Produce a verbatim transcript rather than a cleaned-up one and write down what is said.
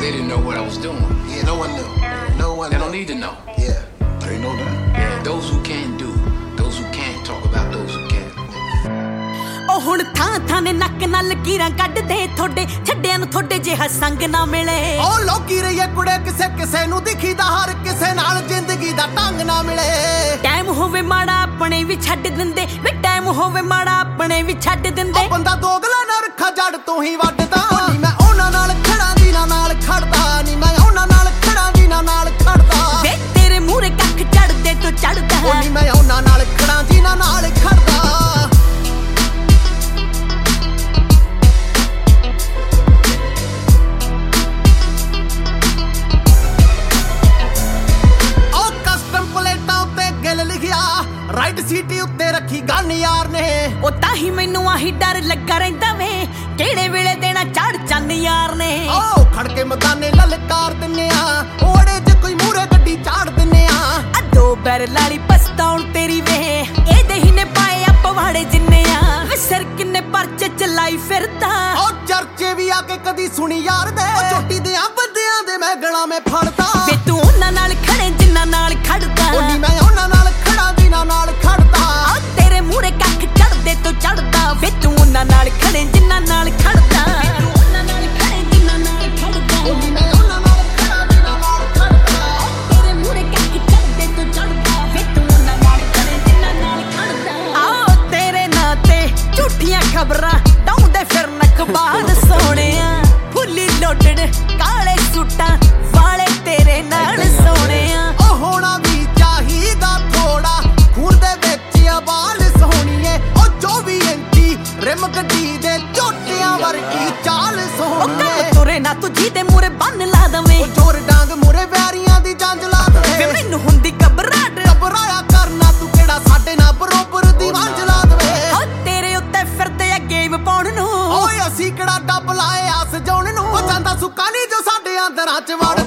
they didn't know what I was doing. Yeah, no one knew. No one They knew. don't need to know. Yeah, they know that. Yeah, those who can do, those who can't talk about those who can. ਉਹ ਹੁਣ ਥਾਂ ਥਾਂ ਨੇ ਨੱਕ ਨਾਲ ਲਕੀਰਾਂ ਕੱਢਦੇ ਥੋੜੇ ਛੱਡਿਆਂ ਨੂੰ ਥੋੜੇ ਜਿਹਾ ਸੰਗ ਨਾ ਮਿਲੇ ਉਹ ਲੋਕੀ ਰਹੀਏ ਕੁੜੇ ਕਿਸੇ ਕਿਸੇ ਨੂੰ ਦਿਖੀਦਾ ਹਰ ਕਿਸੇ ਨਾਲ ਜ਼ਿੰਦਗੀ ਦਾ ਢੰਗ ਨਾ ਮਿਲੇ ਟਾਈਮ ਹੋਵੇ ਮਾੜਾ ਆਪਣੇ ਵੀ ਛੱਡ ਦਿੰਦੇ ਵੇ ਟਾਈਮ ਹੋਵੇ ਮਾੜਾ ਆਪਣੇ ਵੀ ਛੱਡ ਦਿੰਦੇ ਉਹ ਬੰਦਾ ਦੋਗਲਾ ਨਾ ਰੱਖਾ ਜੜ ਤੋਂ ਹੀ ਵੱਢਦਾ ਨਹੀਂ ਮੈਂ ਉਹਨਾਂ ਨਾਲ ਖੜਾ ਦੀ ਨਾ ਨਾਲ ਖੜਦਾ ਨਹੀਂ ਮੈਂ ਉਹਨਾਂ ਨਾਲ ਖੜਾ ਦੀ ਨਾ ਨਾਲ ਖੜਦਾ ਵੇ ਤੇਰੇ ਮੂਹਰੇ ਕੱਖ ਚੜਦੇ ਤੋਂ ਚੜਦਾ ਉਹ ਨਹੀਂ ਮੈਂ ਉਹਨਾਂ ਨਾਲ ਖੜਾ ਦੀ ਨਾ ਨਾਲ ਖੜਦਾ ਰਾਈਟ ਸੀਟੀ ਉੱਤੇ ਰੱਖੀ ਗਨ ਯਾਰ ਨੇ ਉਹ ਤਾਂ ਹੀ ਮੈਨੂੰ ਆਹੀ ਡਰ ਲੱਗਾ ਰਹਿੰਦਾ ਵੇ ਕਿਹੜੇ ਵੇਲੇ ਦੇਣਾ ਚੜ ਚੰਨ ਯਾਰ ਨੇ ਓ ਖੜ ਕੇ ਮਦਾਨੇ ਲਲਕਾਰ ਦਿੰਨੇ ਆ ਓੜੇ ਜੇ ਕੋਈ ਮੂਰੇ ਗੱਡੀ ਚਾੜ ਦਿੰਨੇ ਆ ਅੱਡੋ ਬੈਰ ਲਾਲੀ ਪਸਤਾਉਣ ਤੇਰੀ ਵੇ ਇਹਦੇ ਹੀ ਨੇ ਪਾਏ ਆ ਪਵਾੜੇ ਜਿੰਨੇ ਆ ਵੇ ਸਿਰ ਕਿੰਨੇ ਪਰਚੇ ਚਲਾਈ ਫਿਰਦਾ ਓ ਚਰਚੇ ਵੀ ਆ ਕੇ ਕਦੀ ਸੁਣੀ ਯਾਰ ਦੇ ਓ ਚੋਟੀ ਦੇ ਆ ਬੰਦਿਆਂ ਦੇ ਮੈਂ ਗਲਾਂ ਮੈਂ ਫੜਦਾ ਵੇ ਤੂੰ ਉਹਨਾਂ ਨਾਲ ਖੜੇ ਜਿੰਨਾ ਨਾਲ ਖੜਦਾ ਓ ਨਹੀਂ ਮੈਂ ਉਹਨਾਂ ਨਾਲ ਖੜਾ ਦੀ ਨਾ ਨਾਲ ਖੜਦਾ ਆ ਤੇਰੇ ਮੂਹਰੇ ਕੱਖ ਚੜਦੇ ਤੋਂ ਚੜਦਾ ਵੇ ਤੂੰ ਉਹਨਾਂ ਨਾਲ ਖੜੇ ਜਿੰਨਾ ਨਾਲ ਖੜਦਾ ਤੂੰ ਉਹਨਾਂ ਨਾਲ ਖੜੇ ਜਿੰਨਾ ਨਾਲ ਖੜਦਾ ਓ ਨਹੀਂ ਮੈਂ ਉਹਨਾਂ ਨਾਲ ਖੜਾ ਦੀ ਨਾ ਨਾਲ ਖੜਦਾ ਤੇਰੇ ਮੂਹਰੇ ਕੱਖ ਚੜਦੇ ਤੋਂ ਚੜਦਾ ਵੇ ਤੂੰ ਉਹਨਾਂ ਨਾਲ ਖੜੇ ਜਿੰਨਾ ਨਾਲ ਖੜਦਾ ਆਓ ਤੇਰੇ ਨਾਂ ਤੇ ਝੂਠੀਆਂ ਖਬਰਾਂ ਡਾਉਂਦੇ ਫਿਰਨ ਅਖਬਾਰ ਸੋਹਣਿਆ ਫੁੱਲੀ ਲੋਟੜ ਕਾਲੇ ਸੂਟਾਂ ਵਾਲੇ ਤੇਰੇ ਨਾਲ ਸੋਹਣਿਆ ਓ ਹੋਣਾ ਵੀ ਚਾਹੀਦਾ ਥੋੜਾ ਖੂਨ ਦੇ ਵਿੱਚ ਆਵਾਲ ਸੋਹਣੀਏ ਓ ਚੌਵੀ ਇੰਚੀ ਰਿਮ ਗੱਡੀ ਦੇ ਝੋਟਿਆਂ ਵਰਗੀ ਚਾਲ ਸੋਹਣੀਏ ਤੁਰੇ ਨਾ ਤੂੰ ਜਿਹਦੇ ਮੂਰੇ ਬੰਨ ਲਾ ਦਵੇਂ ਓ ਜੋਰ ਡਾਂਗ ਮੂਰੇ ਵੈਰੀਆਂ ਦੀ ਜੰਜ ਲਾ ਵੇ ਦਵੇ ਮੈਨੂੰ ਹੁੰਦੀ ਘਬਰਾਹਟ ਘਬਰਾਇਆ ਕਰਨਾ ਤੂੰ ਕਿਹੜਾ ਸਾਡੇ ਨਾਲ ਬਰੋਬਰ ਦੀ ਵੰਜ ਲਾ ਦਵੇ ਹੋ ਤੇਰੇ ਉੱਤੇ ਫਿਰਦੇ ਆ ਗੇਮ ਪਾਉਣ ਨੂੰ ਓਏ ਅਸੀਂ ਕਿਹੜਾ ਡੱਬ ਲਾਏ ਆ ਸਜਾਉਣ ਨੂੰ ਉਹ ਜਾਂਦਾ ਸੁੱਕਾ ਨਹੀਂ ਜੋ ਸਾਡੇ ਅੰਦਰਾਂ ਚ ਵੜ